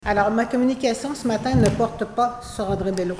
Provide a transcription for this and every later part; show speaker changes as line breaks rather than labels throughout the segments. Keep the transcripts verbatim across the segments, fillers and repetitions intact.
Alors, ma communication ce matin ne porte pas sur André Bello.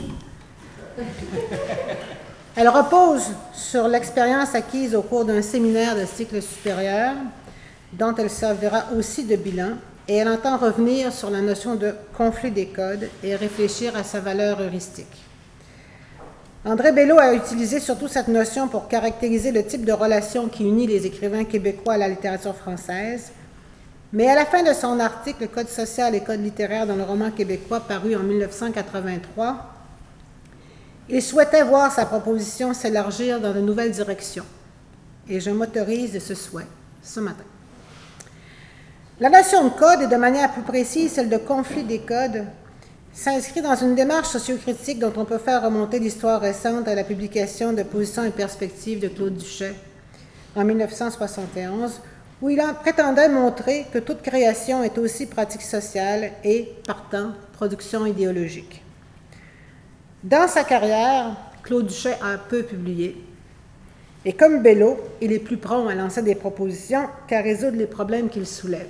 Elle repose sur l'expérience acquise au cours d'un séminaire de cycle supérieur, dont elle servira aussi de bilan, et elle entend revenir sur la notion de conflit des codes et réfléchir à sa valeur heuristique. André Bello a utilisé surtout cette notion pour caractériser le type de relation qui unit les écrivains québécois à la littérature française, mais à la fin de son article « Code social et code littéraire dans le roman québécois » paru en mille neuf cent quatre-vingt-trois, il souhaitait voir sa proposition s'élargir dans de nouvelles directions. Et je m'autorise de ce souhait ce matin. La notion de code, et de manière plus précise celle de conflit des codes, s'inscrit dans une démarche sociocritique dont on peut faire remonter l'histoire récente à la publication de Positions et perspectives de Claude Duchet en mille neuf cent soixante et onze, où il en prétendait montrer que toute création est aussi pratique sociale et, partant, production idéologique. Dans sa carrière, Claude Duchet a peu publié. Et comme Bello, il est plus prompt à lancer des propositions qu'à résoudre les problèmes qu'il soulève.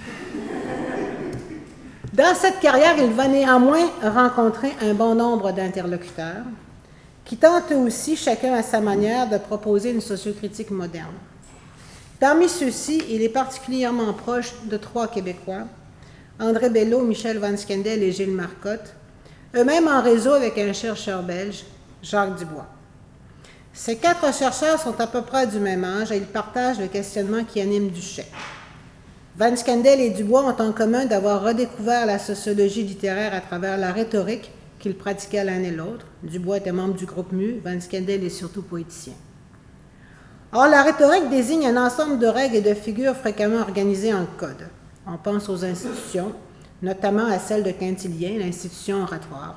Dans cette carrière, il va néanmoins rencontrer un bon nombre d'interlocuteurs qui tentent aussi, chacun à sa manière, de proposer une sociocritique moderne. Parmi ceux-ci, il est particulièrement proche de trois Québécois, André Bello, Michel Van Scandel et Gilles Marcotte, eux-mêmes en réseau avec un chercheur belge, Jacques Dubois. Ces quatre chercheurs sont à peu près du même âge et ils partagent le questionnement qui anime Duchet. Van Scandel et Dubois ont en commun d'avoir redécouvert la sociologie littéraire à travers la rhétorique qu'ils pratiquaient l'un et l'autre. Dubois était membre du groupe M U, Van Scandel est surtout poéticien. Or, la rhétorique désigne un ensemble de règles et de figures fréquemment organisées en codes. On pense aux institutions, notamment à celle de Quintilien, l'institution oratoire,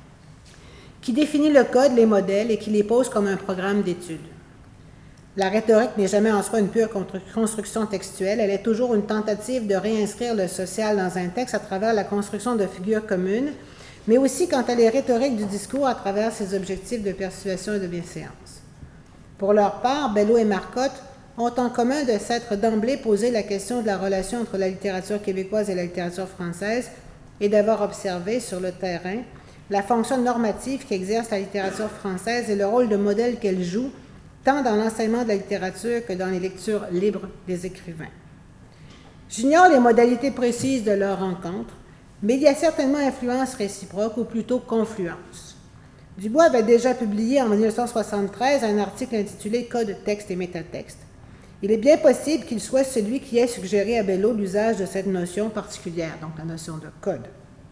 qui définit le code, les modèles et qui les pose comme un programme d'études. La rhétorique n'est jamais en soi une pure construction textuelle, elle est toujours une tentative de réinscrire le social dans un texte à travers la construction de figures communes, mais aussi quant à les rhétoriques du discours à travers ses objectifs de persuasion et de bienséance. Pour leur part, Bello et Marcotte ont en commun de s'être d'emblée posé la question de la relation entre la littérature québécoise et la littérature française et d'avoir observé sur le terrain la fonction normative qu'exerce la littérature française et le rôle de modèle qu'elle joue tant dans l'enseignement de la littérature que dans les lectures libres des écrivains. J'ignore les modalités précises de leur rencontre, mais il y a certainement influence réciproque ou plutôt confluence. Dubois avait déjà publié en mille neuf cent soixante-treize un article intitulé « Code, texte et métatexte ». Il est bien possible qu'il soit celui qui ait suggéré à Bello l'usage de cette notion particulière, donc la notion de code.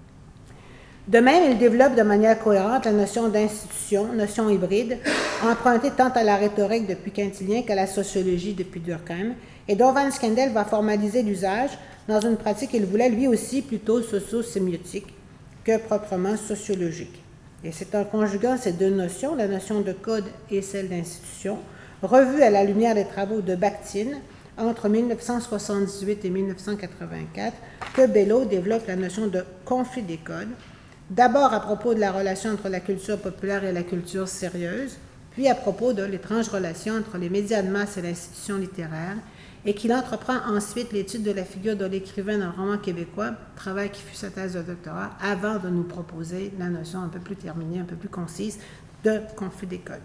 De même, il développe de manière cohérente la notion d'institution, notion hybride, empruntée tant à la rhétorique depuis Quintilien qu'à la sociologie depuis Durkheim, et dont Van Scandel va formaliser l'usage dans une pratique qu'il voulait lui aussi plutôt socio-sémiotique que proprement sociologique. Et c'est en conjuguant ces deux notions, la notion de code et celle d'institution, revue à la lumière des travaux de Bakhtin entre mille neuf cent soixante-dix-huit et mille neuf cent quatre-vingt-quatre, que Bello développe la notion de conflit des codes, d'abord à propos de la relation entre la culture populaire et la culture sérieuse, puis à propos de l'étrange relation entre les médias de masse et l'institution littéraire, et qu'il entreprend ensuite l'étude de la figure de l'écrivain dans le roman québécois, travail qui fut sa thèse de doctorat, avant de nous proposer la notion un peu plus terminée, un peu plus concise, de conflit des codes.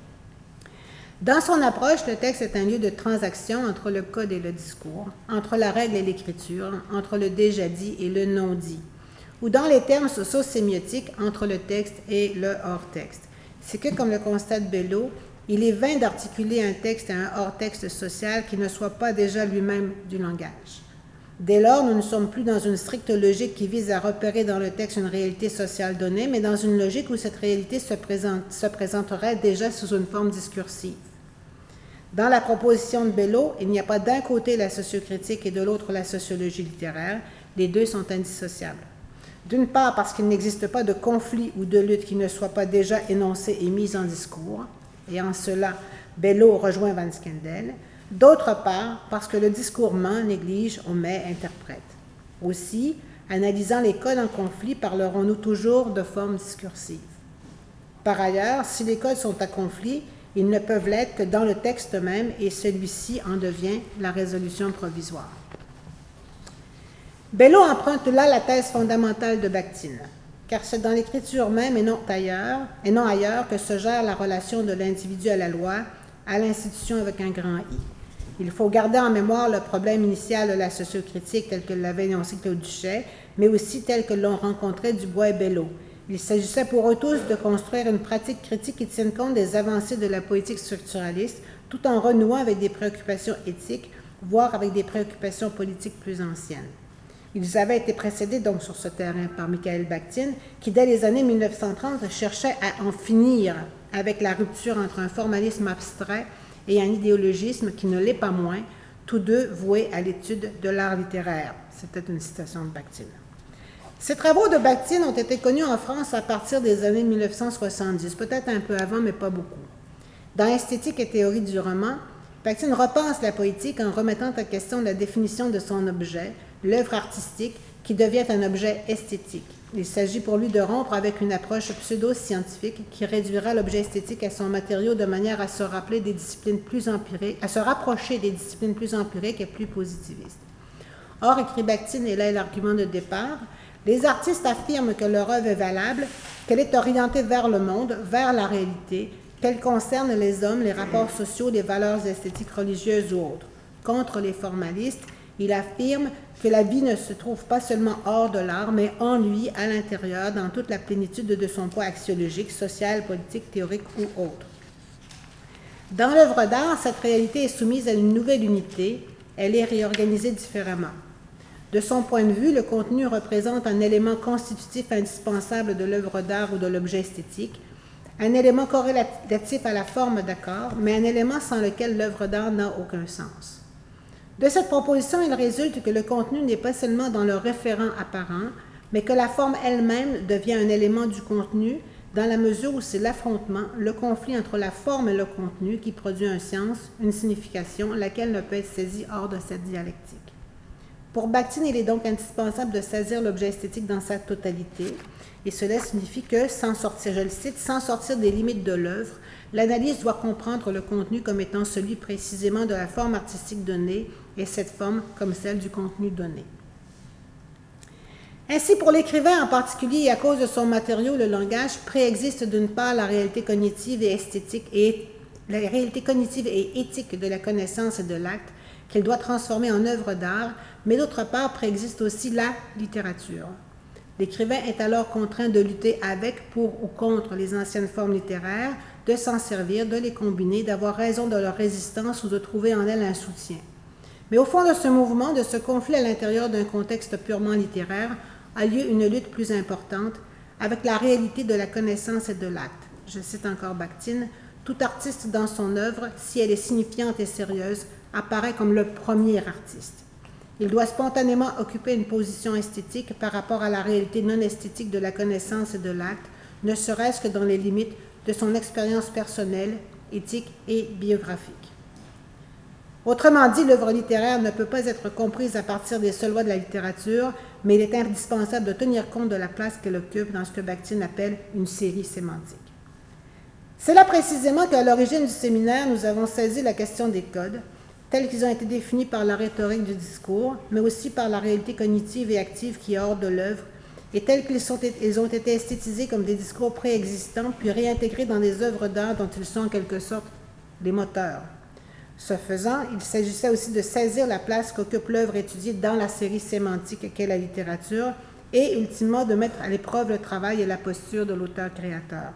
Dans son approche, le texte est un lieu de transaction entre le code et le discours, entre la règle et l'écriture, entre le déjà dit et le non dit, ou dans les termes socio-sémiotiques, entre le texte et le hors-texte. C'est que, comme le constate Bello, il est vain d'articuler un texte à un hors-texte social qui ne soit pas déjà lui-même du langage. Dès lors, nous ne sommes plus dans une stricte logique qui vise à repérer dans le texte une réalité sociale donnée, mais dans une logique où cette réalité se, présente, se présenterait déjà sous une forme discursive. Dans la proposition de Bello, il n'y a pas d'un côté la sociocritique et de l'autre la sociologie littéraire, les deux sont indissociables. D'une part parce qu'il n'existe pas de conflit ou de lutte qui ne soit pas déjà énoncé et mis en discours, et en cela, Bello rejoint Van Scandel. D'autre part, parce que le discours ment, néglige, omet, interprète. Aussi, analysant les codes en conflit, parlerons-nous toujours de forme discursive. Par ailleurs, si les codes sont à conflit, ils ne peuvent l'être que dans le texte même, et celui-ci en devient la résolution provisoire. Bello emprunte là la thèse fondamentale de Bakhtin, car c'est dans l'écriture même et non ailleurs, et non ailleurs que se gère la relation de l'individu à la loi, à l'institution avec un grand I. Il faut garder en mémoire le problème initial de la sociocritique tel que l'avait énoncé Claude Duchet, mais aussi tel que l'ont rencontré Dubois et Bello. Il s'agissait pour eux tous de construire une pratique critique qui tienne compte des avancées de la politique structuraliste, tout en renouant avec des préoccupations éthiques, voire avec des préoccupations politiques plus anciennes. Ils avaient été précédés donc sur ce terrain par Mikhaël Bakhtin, qui dès les années mille neuf cent trente cherchait à en finir avec la rupture entre un formalisme abstrait et un idéologisme qui ne l'est pas moins, tous deux voués à l'étude de l'art littéraire. C'était une citation de Bakhtin. Ces travaux de Bakhtin ont été connus en France à partir des années mille neuf cent soixante-dix, peut-être un peu avant, mais pas beaucoup. Dans Esthétique et théorie du roman, Bakhtin repense la poétique en remettant en question la définition de son objet, l'œuvre artistique, qui devient un objet esthétique. Il s'agit pour lui de rompre avec une approche pseudo-scientifique qui réduira l'objet esthétique à son matériau de manière à se rappeler des disciplines plus empiriques, à se rapprocher des disciplines plus empiriques et plus positivistes. Or, écrit Bakhtin, et là est l'argument de départ, les artistes affirment que leur œuvre est valable, qu'elle est orientée vers le monde, vers la réalité, qu'elle concerne les hommes, les rapports sociaux, les valeurs esthétiques religieuses ou autres. Contre les formalistes, il affirme que la vie ne se trouve pas seulement hors de l'art, mais en lui, à l'intérieur, dans toute la plénitude de son poids axiologique, social, politique, théorique ou autre. Dans l'œuvre d'art, cette réalité est soumise à une nouvelle unité, elle est réorganisée différemment. De son point de vue, le contenu représente un élément constitutif indispensable de l'œuvre d'art ou de l'objet esthétique, un élément corrélatif à la forme d'accord, mais un élément sans lequel l'œuvre d'art n'a aucun sens. De cette proposition, il résulte que le contenu n'est pas seulement dans le référent apparent, mais que la forme elle-même devient un élément du contenu dans la mesure où c'est l'affrontement, le conflit entre la forme et le contenu qui produit un sens, une signification, laquelle ne peut être saisie hors de cette dialectique. Pour Bakhtin, il est donc indispensable de saisir l'objet esthétique dans sa totalité, et cela signifie que, sans sortir, je le cite, sans sortir des limites de l'œuvre, l'analyse doit comprendre le contenu comme étant celui précisément de la forme artistique donnée et cette forme comme celle du contenu donné. Ainsi, pour l'écrivain en particulier et à cause de son matériau, le langage préexiste d'une part la réalité cognitive et esthétique et la réalité cognitive et éthique de la connaissance et de l'acte qu'il doit transformer en œuvre d'art, mais d'autre part préexiste aussi la littérature. L'écrivain est alors contraint de lutter avec, pour ou contre les anciennes formes littéraires, de s'en servir, de les combiner, d'avoir raison de leur résistance ou de trouver en elles un soutien. Mais au fond de ce mouvement, de ce conflit à l'intérieur d'un contexte purement littéraire, a lieu une lutte plus importante avec la réalité de la connaissance et de l'acte. Je cite encore Bakhtin, « Tout artiste dans son œuvre, si elle est signifiante et sérieuse, apparaît comme le premier artiste. Il doit spontanément occuper une position esthétique par rapport à la réalité non esthétique de la connaissance et de l'acte, ne serait-ce que dans les limites de son expérience personnelle, éthique et biographique. » Autrement dit, l'œuvre littéraire ne peut pas être comprise à partir des seules lois de la littérature, mais il est indispensable de tenir compte de la place qu'elle occupe dans ce que Bakhtin appelle une série sémantique. C'est là précisément qu'à l'origine du séminaire, nous avons saisi la question des codes, tels qu'ils ont été définis par la rhétorique du discours, mais aussi par la réalité cognitive et active qui est hors de l'œuvre, et tels qu'ils sont, ils ont été esthétisés comme des discours préexistants, puis réintégrés dans des œuvres d'art dont ils sont en quelque sorte les moteurs. Ce faisant, il s'agissait aussi de saisir la place qu'occupe l'œuvre étudiée dans la série sémantique qu'est la littérature, et ultimement de mettre à l'épreuve le travail et la posture de l'auteur-créateur.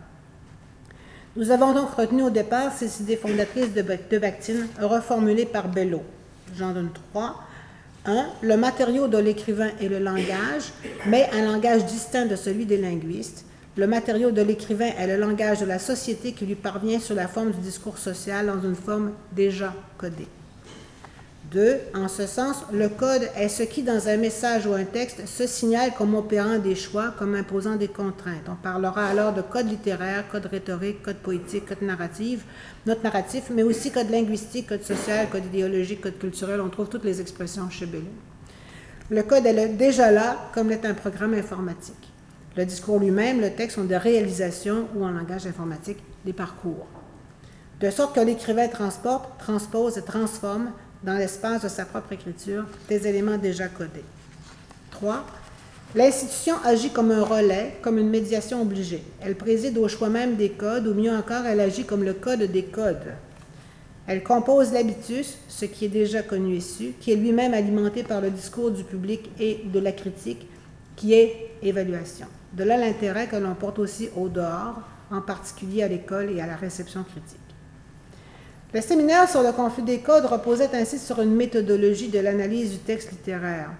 Nous avons donc retenu au départ ces idées fondatrices de Bakhtin, reformulées par Bello. J'en donne trois. un. Le matériau de l'écrivain est le langage, mais un langage distinct de celui des linguistes. Le matériau de l'écrivain est le langage de la société qui lui parvient sous la forme du discours social dans une forme déjà codée. deux. En ce sens, le code est ce qui, dans un message ou un texte, se signale comme opérant des choix, comme imposant des contraintes. On parlera alors de code littéraire, code rhétorique, code poétique, code narratif, note narratif, mais aussi code linguistique, code social, code idéologique, code culturel. On trouve toutes les expressions chez Bello. Le code est déjà là, comme l'est un programme informatique. Le discours lui-même, le texte sont des réalisations ou en langage informatique, des parcours. De sorte que l'écrivain transporte, transpose et transforme dans l'espace de sa propre écriture des éléments déjà codés. Trois, l'institution agit comme un relais, comme une médiation obligée. Elle préside au choix même des codes, ou mieux encore, elle agit comme le code des codes. Elle compose l'habitus, ce qui est déjà connu et su, qui est lui-même alimenté par le discours du public et de la critique, qui est évaluation. De là l'intérêt que l'on porte aussi au dehors, en particulier à l'école et à la réception critique. Le séminaire sur le conflit des codes reposait ainsi sur une méthodologie de l'analyse du texte littéraire.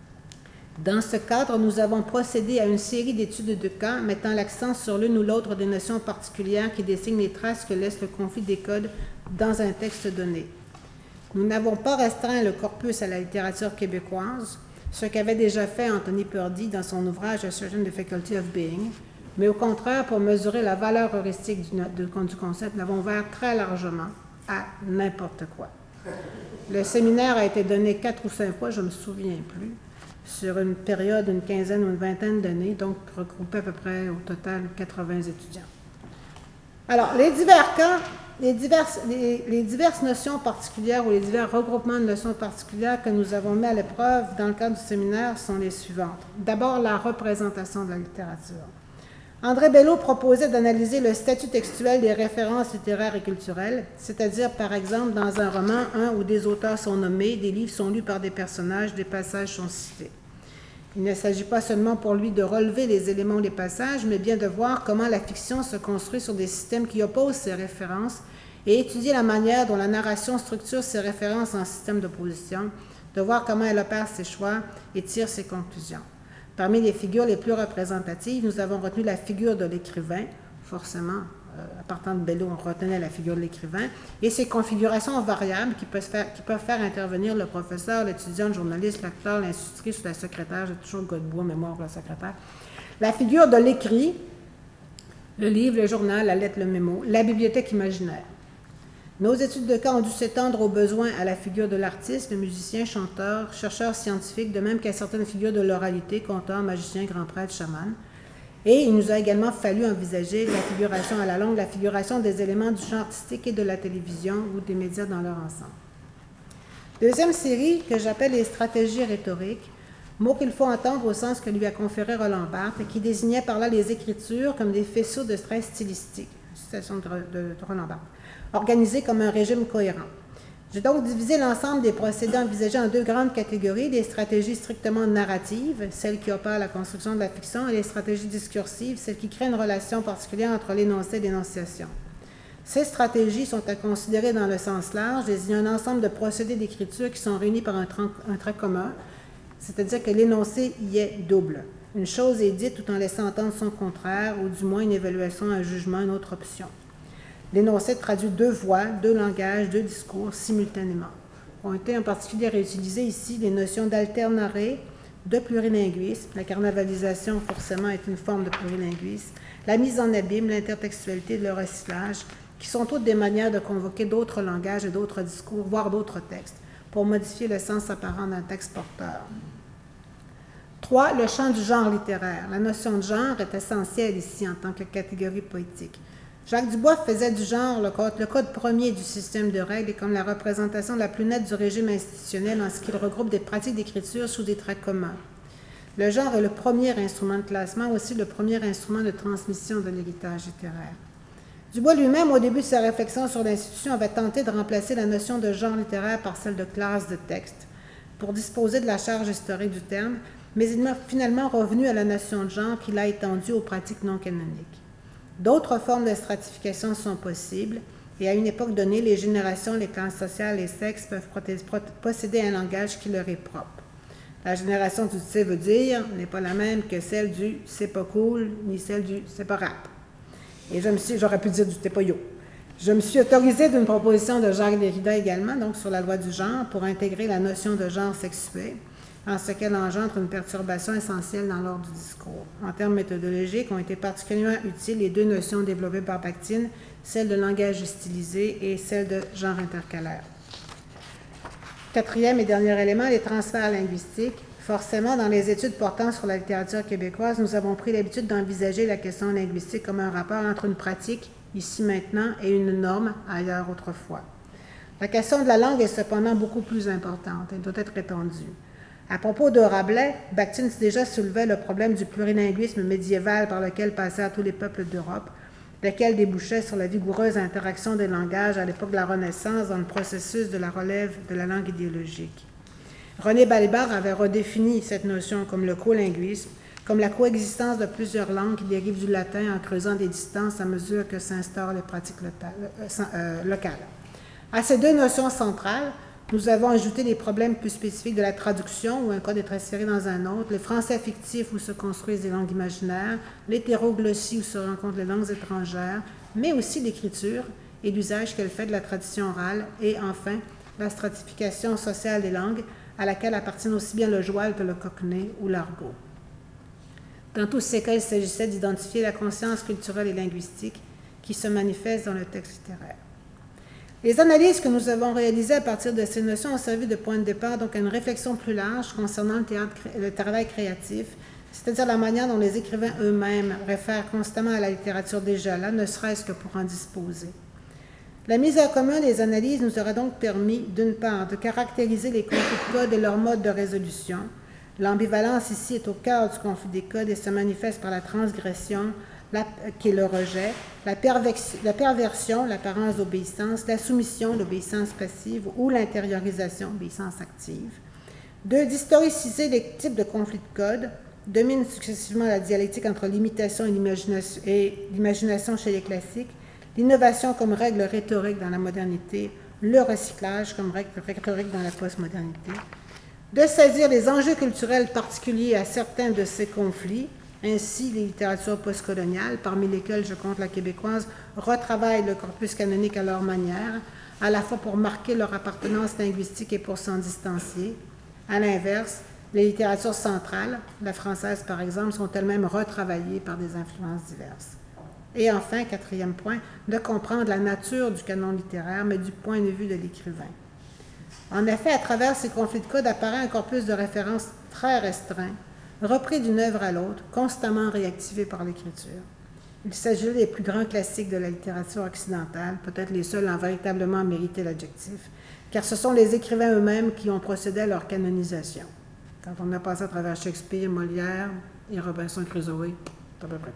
Dans ce cadre, nous avons procédé à une série d'études de cas mettant l'accent sur l'une ou l'autre des notions particulières qui dessinent les traces que laisse le conflit des codes dans un texte donné. Nous n'avons pas restreint le corpus à la littérature québécoise, ce qu'avait déjà fait Anthony Purdy dans son ouvrage « Assertion the Faculty of Being », mais au contraire, pour mesurer la valeur heuristique du, du, du concept, nous l'avons ouvert très largement à n'importe quoi. Le séminaire a été donné quatre ou cinq fois, je ne me souviens plus, sur une période d'une quinzaine ou une vingtaine d'années, donc regroupait à peu près au total quatre-vingts étudiants. Alors, les divers cas, les diverses, les, les diverses notions particulières ou les divers regroupements de notions particulières que nous avons mis à l'épreuve dans le cadre du séminaire sont les suivantes. D'abord, la représentation de la littérature. André Bello proposait d'analyser le statut textuel des références littéraires et culturelles, c'est-à-dire, par exemple, dans un roman, un ou des auteurs sont nommés, des livres sont lus par des personnages, des passages sont cités. Il ne s'agit pas seulement pour lui de relever les éléments des passages, mais bien de voir comment la fiction se construit sur des systèmes qui opposent ces références et étudier la manière dont la narration structure ces références en système d'opposition, de voir comment elle opère ses choix et tire ses conclusions. Parmi les figures les plus représentatives, nous avons retenu la figure de l'écrivain, forcément, euh, à partant de Bello, on retenait la figure de l'écrivain, et ses configurations variables qui peuvent, faire, qui peuvent faire intervenir le professeur, l'étudiant, le journaliste, l'acteur, l'institutrice ou la secrétaire, j'ai toujours Godbout en mémoire pour la secrétaire. La figure de l'écrit, le livre, le journal, la lettre, le mémo, la bibliothèque imaginaire. Nos études de cas ont dû s'étendre aux besoins à la figure de l'artiste, le musicien, chanteur, chercheur scientifique, de même qu'à certaines figures de l'oralité, conteur, magicien, grand prêtre, chaman. Et il nous a également fallu envisager la figuration à la longue, la figuration des éléments du champ artistique et de la télévision ou des médias dans leur ensemble. Deuxième série que j'appelle les stratégies rhétoriques, mot qu'il faut entendre au sens que lui a conféré Roland Barthes et qui désignait par là les écritures comme des faisceaux de stress stylistique. Citation de, de, de Roland Barthes. Organisé comme un régime cohérent. J'ai donc divisé l'ensemble des procédés envisagés en deux grandes catégories, les stratégies strictement narratives, celles qui opèrent la construction de la fiction, et les stratégies discursives, celles qui créent une relation particulière entre l'énoncé et l'énonciation. Ces stratégies sont à considérer dans le sens large, désignant un ensemble de procédés d'écriture qui sont réunis par un, un trait commun, c'est-à-dire que l'énoncé y est double. Une chose est dite tout en laissant entendre son contraire, ou du moins une évaluation, un jugement, une autre option. L'énoncé traduit deux voix, deux langages, deux discours simultanément. Ont été en particulier réutilisées ici les notions d'alternaré, de plurilinguisme, la carnavalisation forcément est une forme de plurilinguisme, la mise en abîme, l'intertextualité, le recyclage, qui sont toutes des manières de convoquer d'autres langages et d'autres discours, voire d'autres textes, pour modifier le sens apparent d'un texte porteur. Trois, le champ du genre littéraire. La notion de genre est essentielle ici en tant que catégorie poétique. Jacques Dubois faisait du genre le code, le code premier du système de règles et comme la représentation la plus nette du régime institutionnel en ce qu'il regroupe des pratiques d'écriture sous des traits communs. Le genre est le premier instrument de classement, aussi le premier instrument de transmission de l'héritage littéraire. Dubois lui-même, au début de sa réflexion sur l'institution, avait tenté de remplacer la notion de genre littéraire par celle de classe de texte pour disposer de la charge historique du terme, mais il est finalement revenu à la notion de genre qu'il a étendue aux pratiques non canoniques. D'autres formes de stratification sont possibles, et à une époque donnée, les générations, les classes sociales, les sexes peuvent posséder un langage qui leur est propre. La génération du « tu sais veut dire » n'est pas la même que celle du « c'est pas cool » ni celle du « c'est pas rap ». Et je me suis, j'aurais pu dire du « t'es pas yo ». Je me suis autorisée d'une proposition de Jacques Derrida également, donc sur la loi du genre, pour intégrer la notion de genre sexué, en ce qu'elle engendre une perturbation essentielle dans l'ordre du discours. En termes méthodologiques, ont été particulièrement utiles les deux notions développées par Bakhtin, celle de langage stylisé et celle de genre intercalaire. Quatrième et dernier élément, les transferts linguistiques. Forcément, dans les études portant sur la littérature québécoise, nous avons pris l'habitude d'envisager la question linguistique comme un rapport entre une pratique, ici maintenant, et une norme, ailleurs autrefois. La question de la langue est cependant beaucoup plus importante, elle doit être étendue. À propos de Rabelais, Bakhtin déjà soulevait le problème du plurilinguisme médiéval par lequel passèrent tous les peuples d'Europe, lequel débouchait sur la vigoureuse interaction des langages à l'époque de la Renaissance dans le processus de la relève de la langue idéologique. René Balibar avait redéfini cette notion comme le colinguisme, comme la coexistence de plusieurs langues qui dérivent du latin en creusant des distances à mesure que s'instaurent les pratiques locales. À ces deux notions centrales, nous avons ajouté les problèmes plus spécifiques de la traduction, où un code est transféré dans un autre, les français fictifs, où se construisent des langues imaginaires, l'hétéroglossie, où se rencontrent les langues étrangères, mais aussi l'écriture et l'usage qu'elle fait de la tradition orale, et enfin, la stratification sociale des langues, à laquelle appartiennent aussi bien le joual que le cockney ou l'argot. Dans tous ces cas, il s'agissait d'identifier la conscience culturelle et linguistique qui se manifeste dans le texte littéraire. Les analyses que nous avons réalisées à partir de ces notions ont servi de point de départ donc à une réflexion plus large concernant le, théâtre, le travail créatif, c'est-à-dire la manière dont les écrivains eux-mêmes réfèrent constamment à la littérature déjà là, ne serait-ce que pour en disposer. La mise en commun des analyses nous aura donc permis, d'une part, de caractériser les conflits de codes et leur mode de résolution. L'ambivalence ici est au cœur du conflit des codes et se manifeste par la transgression, La, qui est le rejet, la, la perversion, l'apparence d'obéissance, la soumission, l'obéissance passive ou l'intériorisation, l'obéissance active. Deux, d'historiciser les types de conflits de code, domine successivement la dialectique entre l'imitation et l'imagination chez les classiques, l'innovation comme règle rhétorique dans la modernité, le recyclage comme règle rhétorique dans la postmodernité. De saisir les enjeux culturels particuliers à certains de ces conflits. Ainsi, les littératures postcoloniales, parmi lesquelles je compte la québécoise, retravaillent le corpus canonique à leur manière, à la fois pour marquer leur appartenance linguistique et pour s'en distancier. À l'inverse, les littératures centrales, la française par exemple, sont elles-mêmes retravaillées par des influences diverses. Et enfin, quatrième point, de comprendre la nature du canon littéraire, mais du point de vue de l'écrivain. En effet, à travers ces conflits de code apparaît un corpus de références très restreint, repris d'une œuvre à l'autre, constamment réactivé par l'écriture. Il s'agit des plus grands classiques de la littérature occidentale, peut-être les seuls à véritablement mériter l'adjectif, car ce sont les écrivains eux-mêmes qui ont procédé à leur canonisation. Quand on a passé à travers Shakespeare, Molière et Robinson Crusoe, c'est à peu près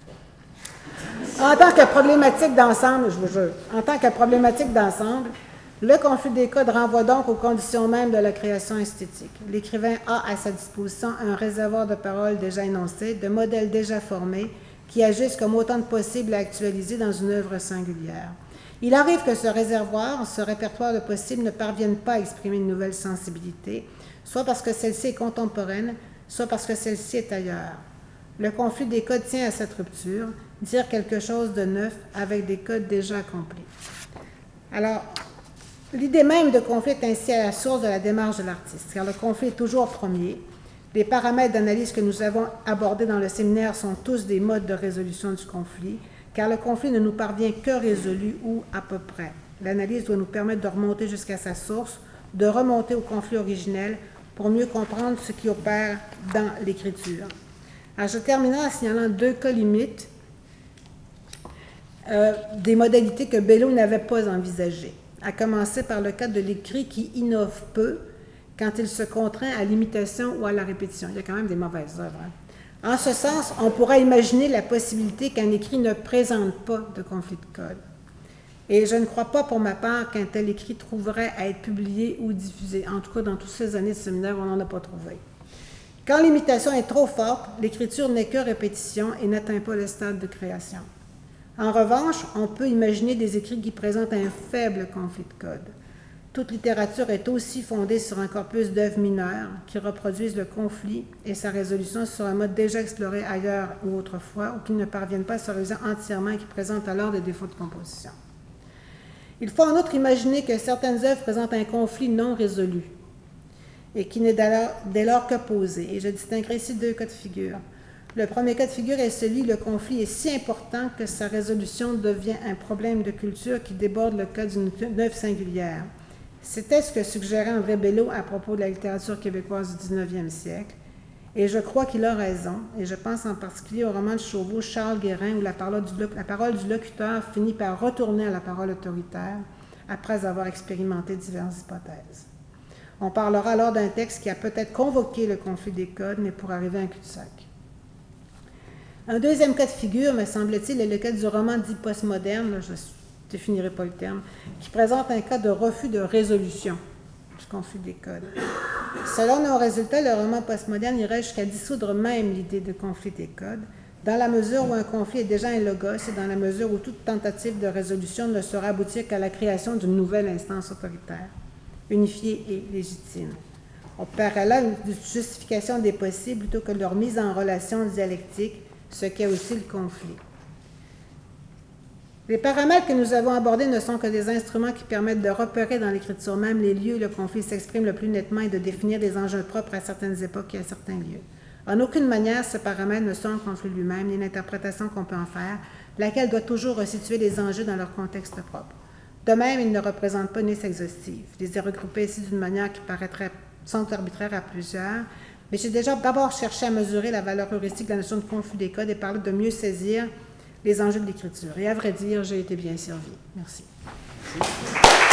tout. En tant que problématique d'ensemble, je vous jure, en tant que problématique d'ensemble, le conflit des codes renvoie donc aux conditions mêmes de la création esthétique. L'écrivain a à sa disposition un réservoir de paroles déjà énoncées, de modèles déjà formés, qui agissent comme autant de possibles à actualiser dans une œuvre singulière. Il arrive que ce réservoir, ce répertoire de possibles ne parvienne pas à exprimer une nouvelle sensibilité, soit parce que celle-ci est contemporaine, soit parce que celle-ci est ailleurs. Le conflit des codes tient à cette rupture, dire quelque chose de neuf avec des codes déjà accomplis. Alors, l'idée même de conflit est ainsi à la source de la démarche de l'artiste, car le conflit est toujours premier. Les paramètres d'analyse que nous avons abordés dans le séminaire sont tous des modes de résolution du conflit, car le conflit ne nous parvient que résolu ou à peu près. L'analyse doit nous permettre de remonter jusqu'à sa source, de remonter au conflit originel pour mieux comprendre ce qui opère dans l'écriture. Alors, je terminerai en signalant deux cas limites euh, des modalités que Belleau n'avait pas envisagées, à commencer par le cas de l'écrit qui innove peu quand il se contraint à l'imitation ou à la répétition. Il y a quand même des mauvaises œuvres. Hein. En ce sens, on pourrait imaginer la possibilité qu'un écrit ne présente pas de conflit de code. Et je ne crois pas pour ma part qu'un tel écrit trouverait à être publié ou diffusé. En tout cas, dans toutes ces années de séminaire, on n'en a pas trouvé. Quand l'imitation est trop forte, l'écriture n'est que répétition et n'atteint pas le stade de création. En revanche, on peut imaginer des écrits qui présentent un faible conflit de code. Toute littérature est aussi fondée sur un corpus d'œuvres mineures qui reproduisent le conflit et sa résolution sur un mode déjà exploré ailleurs ou autrefois, ou qui ne parviennent pas à se réaliser entièrement et qui présentent alors des défauts de composition. Il faut en outre imaginer que certaines œuvres présentent un conflit non résolu et qui n'est dès lors que posé. Et je distinguerai ici deux cas de figure. Le premier cas de figure est celui où le conflit est si important que sa résolution devient un problème de culture qui déborde le cas d'une œuvre singulière. C'était ce que suggérait André Belleau à propos de la littérature québécoise du dix-neuvième siècle. Et je crois qu'il a raison, et je pense en particulier au roman de Chauveau, Charles Guérin, où la parole, du, la parole du locuteur finit par retourner à la parole autoritaire après avoir expérimenté diverses hypothèses. On parlera alors d'un texte qui a peut-être convoqué le conflit des codes, mais pour arriver à un cul-de-sac. Un deuxième cas de figure, me semble-t-il, est le cas du roman dit postmoderne, je ne définirai pas le terme, qui présente un cas de refus de résolution du conflit des codes. Selon nos résultats, le roman postmoderne irait jusqu'à dissoudre même l'idée de conflit des codes, dans la mesure où un conflit est déjà un logos et dans la mesure où toute tentative de résolution ne saura aboutir qu'à la création d'une nouvelle instance autoritaire, unifiée et légitime. On paierait là une justification des possibles plutôt que leur mise en relation dialectique, ce qu'est aussi le conflit. Les paramètres que nous avons abordés ne sont que des instruments qui permettent de repérer dans l'écriture même les lieux où le conflit s'exprime le plus nettement et de définir des enjeux propres à certaines époques et à certains lieux. En aucune manière, ce paramètre ne sont le conflit lui-même, ni l'interprétation qu'on peut en faire, laquelle doit toujours resituer les enjeux dans leur contexte propre. De même, il ne représente pas une liste exhaustive. Je les ai regroupés ici d'une manière qui paraîtrait sans arbitraire à plusieurs, mais j'ai déjà d'abord cherché à mesurer la valeur heuristique de la notion de conflit des codes et parler de mieux saisir les enjeux de l'écriture. Et à vrai dire, j'ai été bien servi. Merci. Merci.